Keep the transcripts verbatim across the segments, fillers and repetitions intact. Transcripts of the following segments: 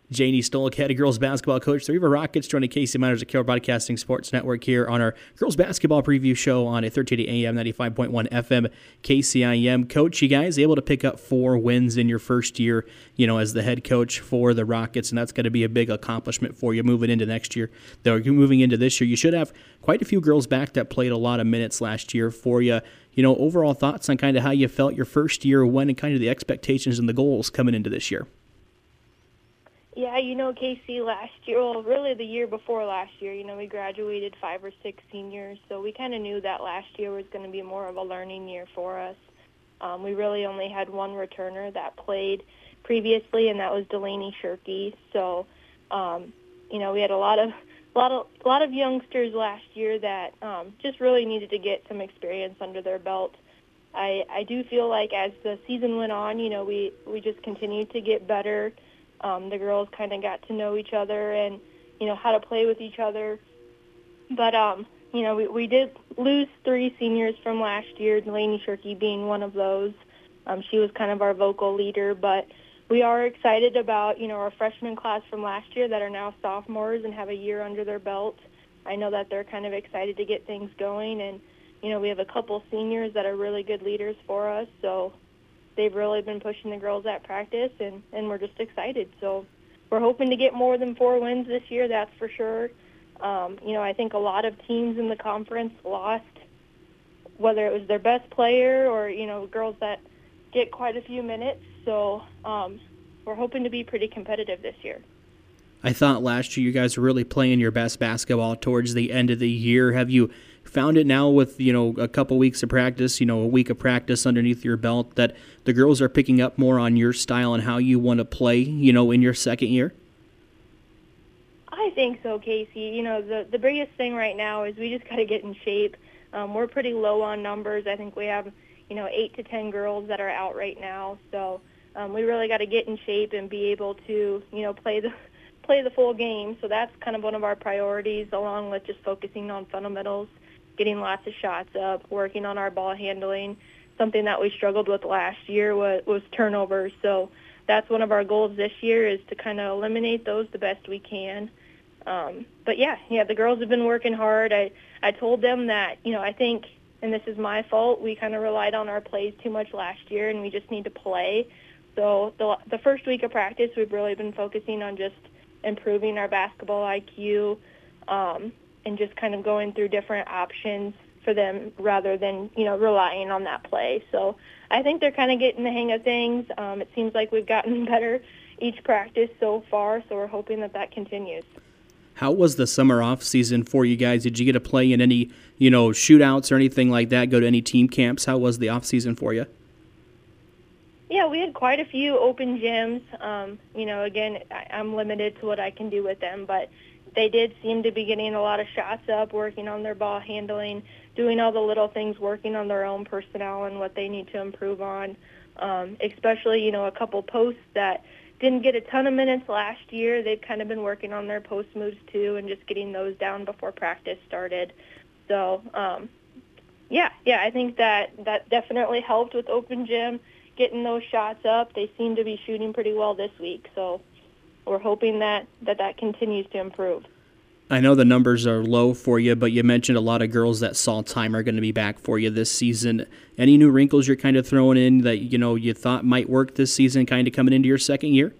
Janie Stolick, head girls basketball coach, the River Rockets, joining Casey Miners at K R Broadcasting Sports Network here on our girls basketball preview show on a thirteen eighty A M, ninety-five point one F M, K C I M. Coach, you guys able to pick up four wins in your first year, you know, as the head coach for the Rockets, and that's going to be a big accomplishment for you moving into next year. Though moving into this year, you should have quite a few girls back that played a lot of minutes last year for you. You know, overall thoughts on kind of how you felt your first year went and kind of the expectations and the goals coming into this year. Yeah, you know, Casey, last year, well, really the year before last year, you know, we graduated five or six seniors, so we kind of knew that last year was going to be more of a learning year for us. Um, we really only had one returner that played previously, and that was Delaney Shirky. So, um, you know, we had a lot of a lot of a lot of youngsters last year that um, just really needed to get some experience under their belt. I I do feel like as the season went on, you know, we we just continued to get better. Um, the girls kind of got to know each other and, you know, how to play with each other. But, um, you know, we, we did lose three seniors from last year, Delaney Shirky being one of those. Um, she was kind of our vocal leader. But we are excited about, you know, our freshman class from last year that are now sophomores and have a year under their belt. I know that they're kind of excited to get things going. And, you know, we have a couple seniors that are really good leaders for us. So they've really been pushing the girls at practice, and, and we're just excited. So we're hoping to get more than four wins this year, that's for sure. Um, you know, I think a lot of teams in the conference lost, whether it was their best player or, you know, girls that get quite a few minutes. So um, we're hoping to be pretty competitive this year. I thought last year you guys were really playing your best basketball towards the end of the year. Have you found it now with, you know, a couple weeks of practice, you know, a week of practice underneath your belt, that the girls are picking up more on your style and how you want to play, you know, in your second year? I think so, Casey. You know, the, the biggest thing right now is we just got to get in shape. Um, we're pretty low on numbers. I think we have, you know, eight to ten girls that are out right now. So um, we really got to get in shape and be able to, you know, play the play the full game. So that's kind of one of our priorities, along with just focusing on fundamentals, getting lots of shots up, working on our ball handling. Something that we struggled with last year was, was turnovers. So that's one of our goals this year, is to kind of eliminate those the best we can. Um, but, yeah, yeah, the girls have been working hard. I, I told them that, you know, I think, and this is my fault, we kind of relied on our plays too much last year, and we just need to play. So the, the first week of practice, we've really been focusing on just improving our basketball I Q, um, and just kind of going through different options for them rather than, you know, relying on that play. So I think they're kind of getting the hang of things. Um, it seems like we've gotten better each practice so far, so we're hoping that that continues. How was the summer off season for you guys? Did you get to play in any, you know, shootouts or anything like that, go to any team camps? How was the off season for you? Yeah, we had quite a few open gyms. Um, you know, again, I, I'm limited to what I can do with them, but they did seem to be getting a lot of shots up, working on their ball handling, doing all the little things, working on their own personnel and what they need to improve on, um, especially, you know, a couple posts that didn't get a ton of minutes last year. They've kind of been working on their post moves too and just getting those down before practice started. So, um, yeah, yeah, I think that that definitely helped with open gym, getting those shots up. They seem to be shooting pretty well this week, so we're hoping that, that that continues to improve. I know the numbers are low for you, but you mentioned a lot of girls that saw time are going to be back for you this season. Any new wrinkles you're kind of throwing in that, you know, you thought might work this season kind of coming into your second year?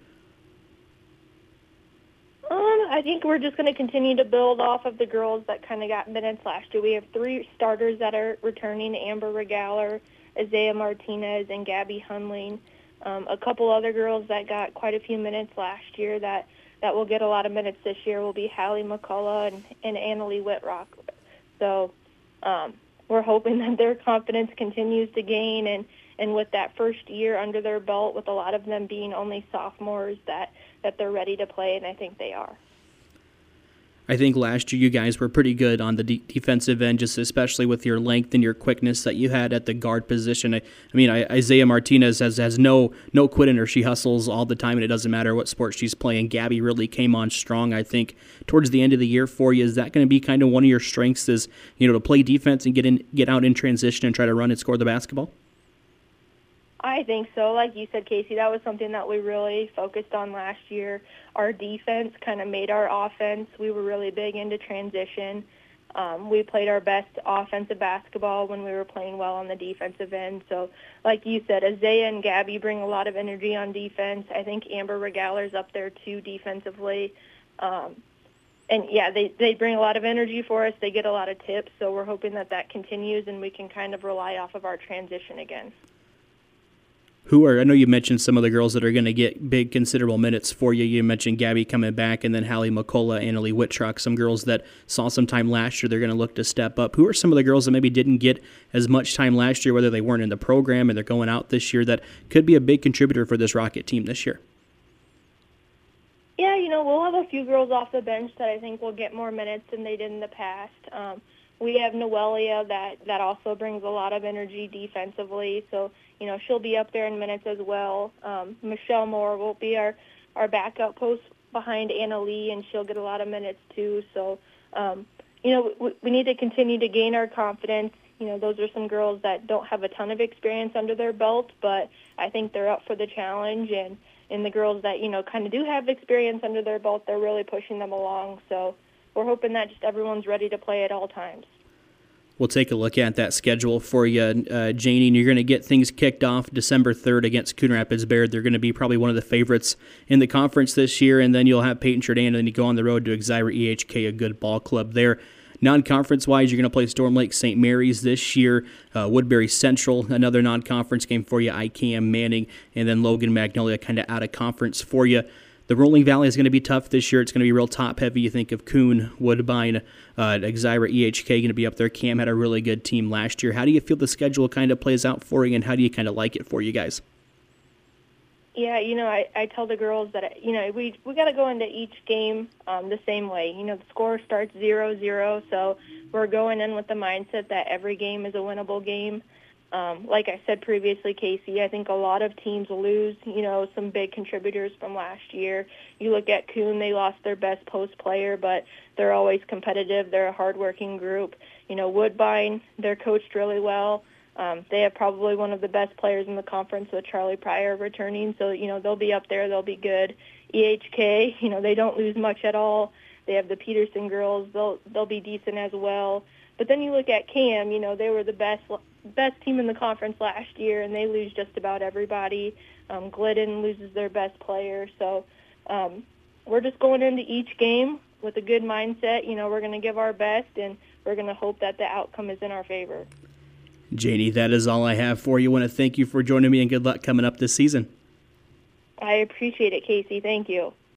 Um, I think we're just going to continue to build off of the girls that kind of got minutes last year. We have three starters that are returning: Amber Regaler, Isaiah Martinez, and Gabby Hunling. Um, a couple other girls that got quite a few minutes last year that, that will get a lot of minutes this year will be Hallie McCullough and, and Annalie Whitrock. So um, we're hoping that their confidence continues to gain, and, and with that first year under their belt, with a lot of them being only sophomores, that, that they're ready to play, and I think they are. I think last year you guys were pretty good on the de- defensive end, just especially with your length and your quickness that you had at the guard position. I, I mean, I, Isaiah Martinez has, has no no quit in her. She hustles all the time, and it doesn't matter what sport she's playing. Gabby really came on strong, I think, towards the end of the year for you. Is that going to be kind of one of your strengths, is, you know, to play defense and get in, get out in transition and try to run and score the basketball? I think so. Like you said, Casey, that was something that we really focused on last year. Our defense kind of made our offense. We were really big into transition. Um, we played our best offensive basketball when we were playing well on the defensive end. So, like you said, Isaiah and Gabby bring a lot of energy on defense. I think Amber Regaler's up there, too, defensively. Um, and, yeah, they, they bring a lot of energy for us. They get a lot of tips. So we're hoping that that continues and we can kind of rely off of our transition again. Who are, I know you mentioned some of the girls that are going to get big, considerable minutes for you. You mentioned Gabby coming back, and then Hallie McCullough, Annalie Whitrock, some girls that saw some time last year. They're going to look to step up. Who are some of the girls that maybe didn't get as much time last year, whether they weren't in the program and they're going out this year, that could be a big contributor for this Rocket team this year? Yeah, you know, we'll have a few girls off the bench that I think will get more minutes than they did in the past. Um, we have Noelia that, that also brings a lot of energy defensively, so you know, she'll be up there in minutes as well. Um, Michelle Moore will be our, our backup post behind Anna Lee, and she'll get a lot of minutes too. So, um, you know, we, we need to continue to gain our confidence. You know, those are some girls that don't have a ton of experience under their belt, but I think they're up for the challenge. And, and the girls that, you know, kind of do have experience under their belt, they're really pushing them along. So we're hoping that just everyone's ready to play at all times. We'll take a look at that schedule for you, uh, Janie, and you're going to get things kicked off December third against Coon Rapids Bayard. They're going to be probably one of the favorites in the conference this year, and then you'll have Peyton Jourdain, and then you go on the road to Exira E H K, a good ball club there. Non-conference-wise, you're going to play Storm Lake Saint Mary's this year, uh, Woodbury Central, another non-conference game for you, I C A M Manning, and then Logan Magnolia kind of out of conference for you. The Rolling Valley is going to be tough this year. It's going to be real top-heavy. You think of Coon, Woodbine, uh, Exira, E H K going to be up there. Cam had a really good team last year. How do you feel the schedule kind of plays out for you, and how do you kind of like it for you guys? Yeah, you know, I, I tell the girls that, you know, we we got to go into each game um, the same way. You know, the score starts zero zero, so we're going in with the mindset that every game is a winnable game. Um, like I said previously, Casey, I think a lot of teams lose, you know, some big contributors from last year. You look at Coon, they lost their best post player, but they're always competitive. They're a hardworking group. You know, Woodbine, they're coached really well. Um, they have probably one of the best players in the conference with Charlie Pryor returning, so, you know, they'll be up there. They'll be good. E H K, you know, they don't lose much at all. They have the Peterson girls. They'll they'll be decent as well. But then you look at Cam, you know, they were the best best team in the conference last year, and they lose just about everybody. Um, Glidden loses their best player. So um, we're just going into each game with a good mindset. You know, we're going to give our best, and we're going to hope that the outcome is in our favor. Janie, that is all I have for you. I want to thank you for joining me, and good luck coming up this season. I appreciate it, Casey. Thank you.